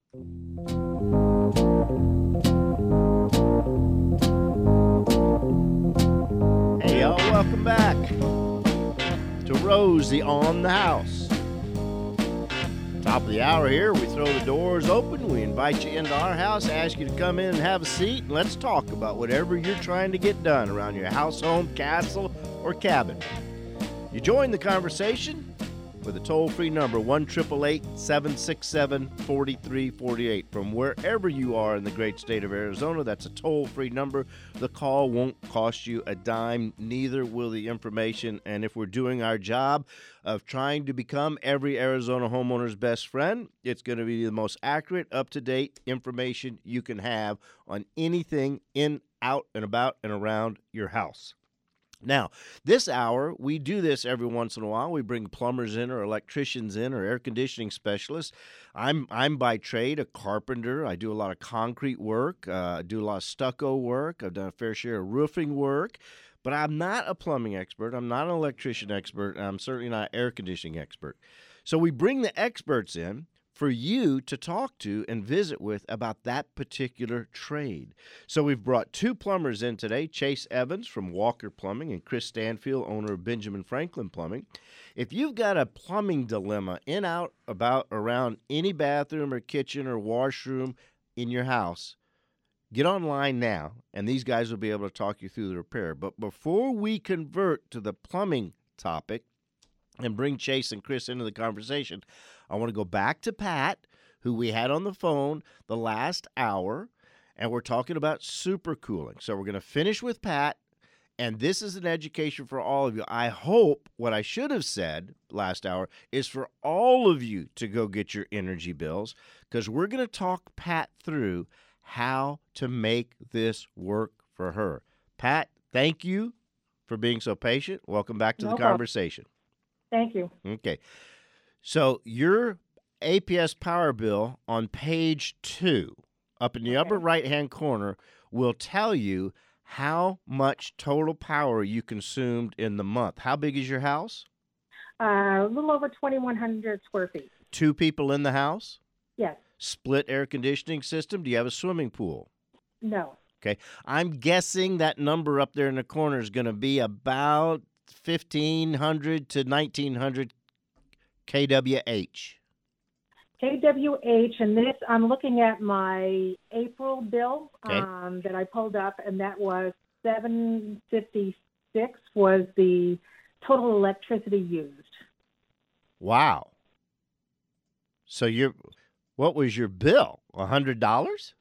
Hey, y'all, welcome back to Rosie on the House. Top of the hour here, we throw the doors open, we invite you into our house, ask you to come in and have a seat, and let's talk about whatever you're trying to get done around your house, home, castle, or cabin. You join the conversation with a toll-free number, 1-888-767-4348. From wherever you are in the great state of Arizona, that's a toll-free number. The call won't cost you a dime, neither will the information. And if we're doing our job of trying to become every Arizona homeowner's best friend, it's going to be the most accurate, up-to-date information you can have on anything in, out, and about and around your house. Now, this hour, we do this every once in a while. We bring plumbers in or electricians in or air conditioning specialists. I'm by trade a carpenter. I do a lot of concrete work. I do a lot of stucco work. I've done a fair share of roofing work. But I'm not a plumbing expert. I'm not an electrician expert. And I'm certainly not an air conditioning expert. So we bring the experts in for you to talk to and visit with about that particular trade. So we've brought two plumbers in today, Chase Evans from Walker Plumbing and Chris Stanfield, owner of Benjamin Franklin Plumbing. If you've got a plumbing dilemma in, out, about, around any bathroom or kitchen or washroom in your house, get online now, and these guys will be able to talk you through the repair. But before we convert to the plumbing topic and bring Chase and Chris into the conversation, I want to go back to Pat, who we had on the phone the last hour, and we're talking about supercooling. So we're going to finish with Pat, and this is an education for all of you. I hope what I should have said last hour is for all of you to go get your energy bills, because we're going to talk Pat through how to make this work for her. Pat, thank you for being so patient. Welcome back to the conversation. Thank you. Okay. So your APS power bill on page 2, up in the upper right-hand corner, will tell you how much total power you consumed in the month. How big is your house? A little over 2,100 square feet. 2 people in the house? Yes. Split air conditioning system? Do you have a swimming pool? No. Okay. I'm guessing that number up there in the corner is going to be about 1,500 to 1,900 kWh. kWh, and this, I'm looking at my April bill that I pulled up, and that was 756 was the total electricity used. Wow. So what was your bill? $100?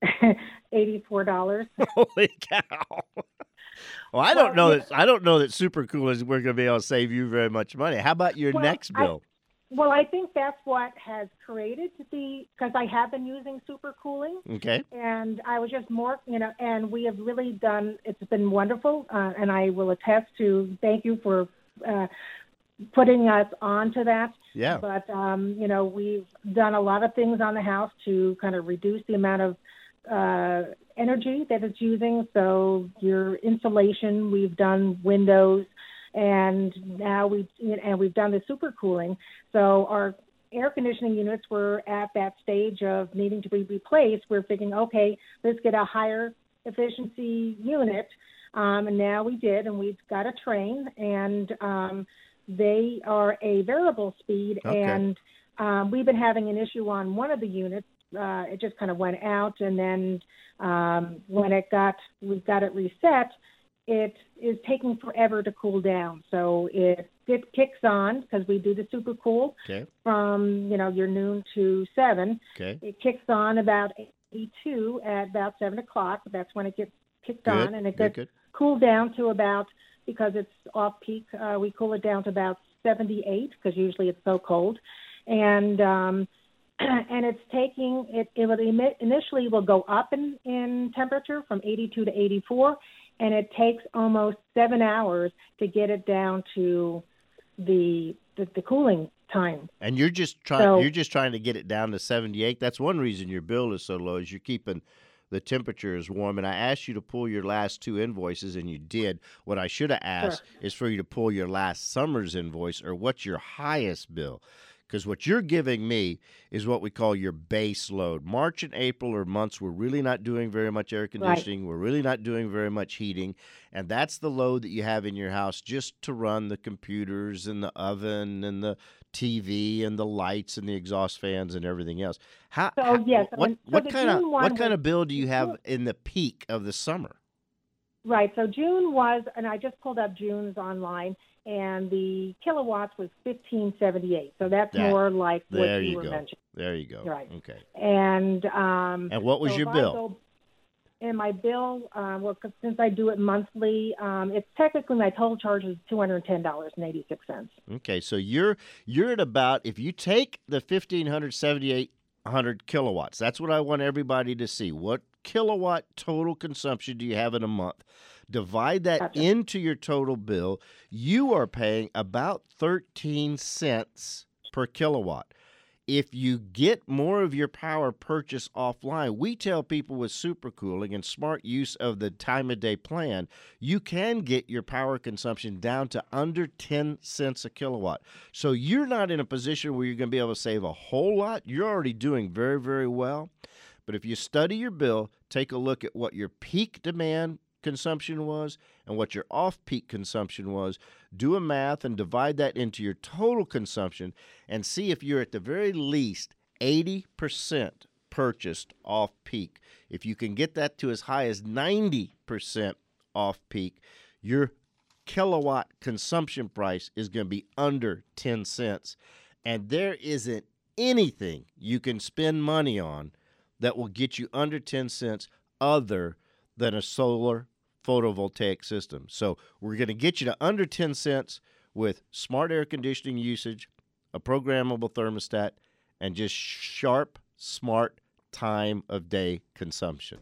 $84. Holy cow. Well, I don't know that Supercool is we're going to be able to save you very much money. How about your next bill? I think that's what has created because I have been using supercooling. Okay. And I was just more, and we have really it's been wonderful. And I will attest to thank you for putting us onto that. Yeah. But, we've done a lot of things on the house to kind of reduce the amount of energy that it's using. So your insulation, we've done windows, and now we've done the supercooling. So our air conditioning units were at that stage of needing to be replaced. We're thinking, okay, let's get a higher efficiency unit. And now we did, and we've got a Trane, and they are a variable speed. Okay. And we've been having an issue on one of the units. It just kind of went out, and then when we got it reset, it is taking forever to cool down. So it kicks on because we do the super cool from your noon to 7. Okay. It kicks on about 82 at about 7 o'clock. That's when it gets kicked on, and it gets cooled down to about, because it's off peak, we cool it down to about 78 because usually it's so cold, and it's taking it initially will go up in temperature from 82 to 84. And it takes almost 7 hours to get it down to the cooling time. And you're just trying to get it down to 78. That's one reason your bill is so low, is you're keeping the temperature is warm. And I asked you to pull your last 2 invoices, and you did. What I should have asked is for you to pull your last summer's invoice, or what's your highest bill. because what you're giving me is what we call your base load. March and April are months we're really not doing very much air conditioning. We're really not doing very much heating, and that's the load that you have in your house just to run the computers and the oven and the TV and the lights and the exhaust fans and everything else. What kind of bill do you have in the peak of the summer? Right. So June was, and I just pulled up June's online, and the kilowatts was 1578. So that's more like what you were mentioning. There you go. Right. Okay. And what was your bill? And my bill, since I do it monthly, it's technically my total charge is $210.86. Okay, so you're at about, if you take the 1,778 kilowatts, that's what I want everybody to see. What kilowatt total consumption do you have in a month? Divide that into your total bill. You are paying about 13 cents per kilowatt. If you get more of your power purchased offline, we tell people with supercooling and smart use of the time of day plan, you can get your power consumption down to under 10 cents a kilowatt. So you're not in a position where you're going to be able to save a whole lot. You're already doing very, very well. But if you study your bill, take a look at what your peak demand consumption was and what your off-peak consumption was, do a math and divide that into your total consumption and see if you're at the very least 80% purchased off-peak. If you can get that to as high as 90% off-peak, your kilowatt consumption price is going to be under 10 cents. And there isn't anything you can spend money on that will get you under 10 cents other than a solar photovoltaic system. So we're going to get you to under 10 cents with smart air conditioning usage, a programmable thermostat, and just sharp, smart time of day consumption.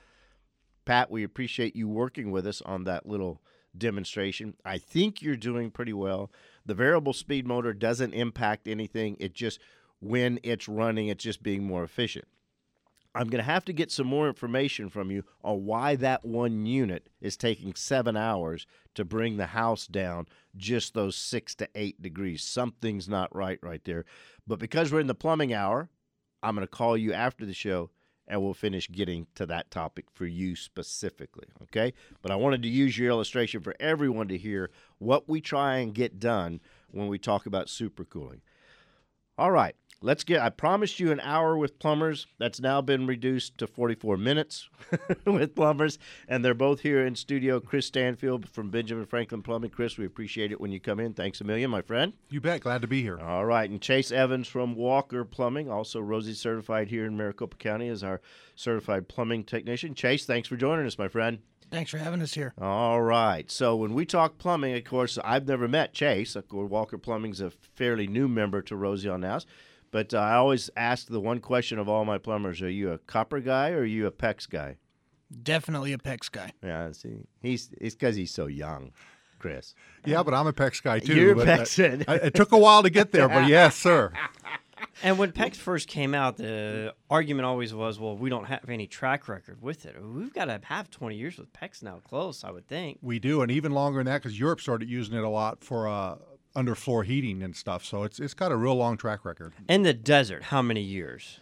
Pat, we appreciate you working with us on that little demonstration. I think you're doing pretty well. The variable speed motor doesn't impact anything. It just, when it's running, it's just being more efficient. I'm going to have to get some more information from you on why that one unit is taking 7 hours to bring the house down just those 6 to 8 degrees. Something's not right there. But because we're in the plumbing hour, I'm going to call you after the show, and we'll finish getting to that topic for you specifically, okay? But I wanted to use your illustration for everyone to hear what we try and get done when we talk about supercooling. All right. I promised you an hour with plumbers. That's now been reduced to 44 minutes with plumbers, and they're both here in studio. Chris Stanfield from Benjamin Franklin Plumbing. Chris, we appreciate it when you come in. Thanks a million, my friend. You bet. Glad to be here. All right, and Chase Evans from Walker Plumbing, also Rosie certified here in Maricopa County as our certified plumbing technician. Chase, thanks for joining us, my friend. Thanks for having us here. All right. So when we talk plumbing, of course, I've never met Chase. Of course, Walker Plumbing's a fairly new member to Rosie on House. But I always ask the one question of all my plumbers: are you a copper guy or are you a PEX guy? Definitely a PEX guy. Yeah, see, it's because he's so young, Chris. Yeah, but I'm a PEX guy too. You're a PEX. It took a while to get there, but yes, sir. And when PEX first came out, the argument always was, well, we don't have any track record with it. We've got to have 20 years with PEX now, close, I would think. We do, and even longer than that because Europe started using it a lot for underfloor heating and stuff. So it's got a real long track record. In the desert, how many years?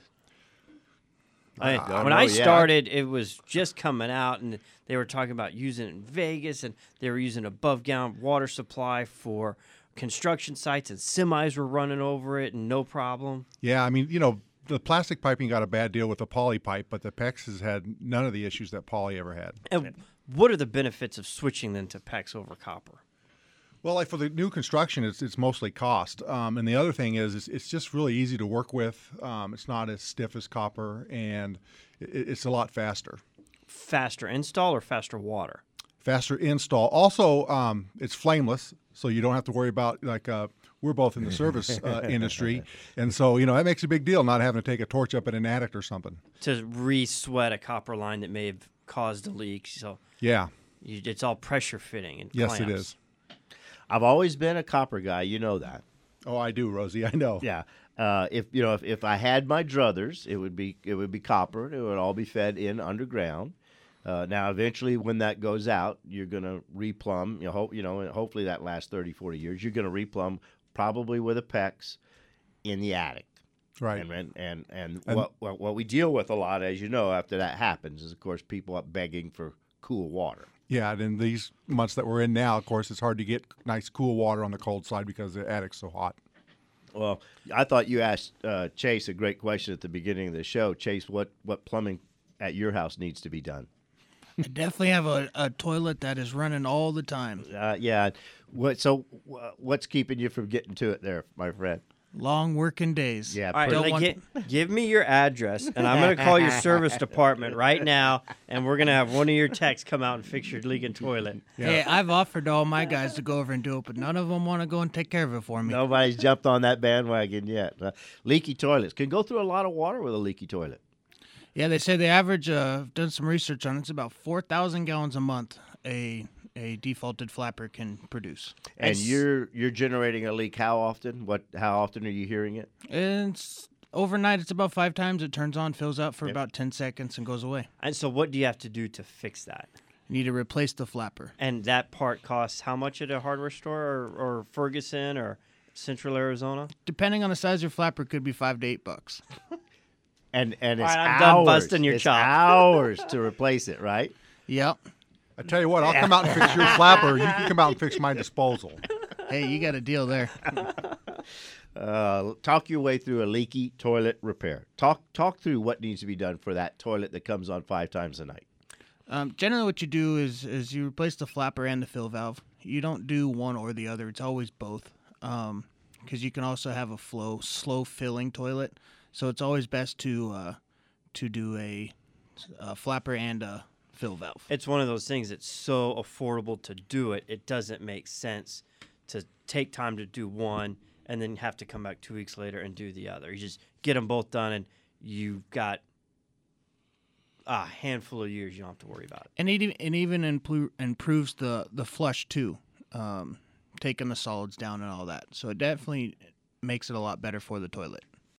When I started, it was just coming out, and they were talking about using it in Vegas, and they were using above-ground water supply for construction sites, and semis were running over it, and no problem. Yeah, I mean, the plastic piping got a bad deal with the poly pipe, but the PEX has had none of the issues that poly ever had. And what are the benefits of switching then to PEX over copper? Well, like for the new construction, it's mostly cost. And the other thing is it's just really easy to work with. It's not as stiff as copper, and it's a lot faster. Faster install or faster water? Faster install. Also, it's flameless, so you don't have to worry about, we're both in the service industry. And so, that makes a big deal, not having to take a torch up in an attic or something. To re-sweat a copper line that may have caused a leak. So yeah, it's all pressure fitting and yes, clamps. It is. I've always been a copper guy. You know that. Oh, I do, Rosie. I know. Yeah. If I had my druthers, it would be copper. It would all be fed in underground. Now, eventually, when that goes out, you're going to replumb. And hopefully that lasts 30, 40 years. You're going to replumb probably with a PEX in the attic. Right. And what we deal with a lot, as you know, after that happens, is of course people are begging for cool water. Yeah, and in these months that we're in now, of course, it's hard to get nice cool water on the cold side because the attic's so hot. Well, I thought you asked Chase a great question at the beginning of the show. Chase, what plumbing at your house needs to be done? I definitely have a toilet that is running all the time. Yeah. What's keeping you from getting to it there, my friend? Long working days. Yeah. All right, give me your address, and I'm going to call your service department right now, and we're going to have one of your techs come out and fix your leaking toilet. Yeah. Hey, I've offered all my guys to go over and do it, but none of them want to go and take care of it for me. Nobody's jumped on that bandwagon yet. Leaky toilets can go through a lot of water with a leaky toilet. Yeah, they say the average, I've done some research on it, it's about 4,000 gallons a month a defaulted flapper can produce. And you're generating a leak how often? How often are you hearing it? It's overnight, it's about 5 times. It turns on, fills up for about 10 seconds, and goes away. And so what do you have to do to fix that? You need to replace the flapper. And that part costs how much at a hardware store or Ferguson or Central Arizona? Depending on the size of your flapper, it could be $5 to $8. And it's I'm hours. done busting your it's chops. hours to replace it, right? Yep. I tell you what, I'll come out and fix your flapper. You can come out and fix my disposal. Hey, you got a deal there. Talk your way through a leaky toilet repair. Talk through what needs to be done for that toilet that comes on 5 times a night. Generally, what you do is you replace the flapper and the fill valve. You don't do one or the other. It's always both. Because you can also have a slow filling toilet. So it's always best to do a flapper and a fill valve. It's one of those things that's so affordable to do it. It doesn't make sense to take time to do one and then have to come back 2 weeks later and do the other. You just get them both done, and you've got a handful of years you don't have to worry about it. And it even improves the flush too, taking the solids down and all that. So it definitely makes it a lot better for the toilet.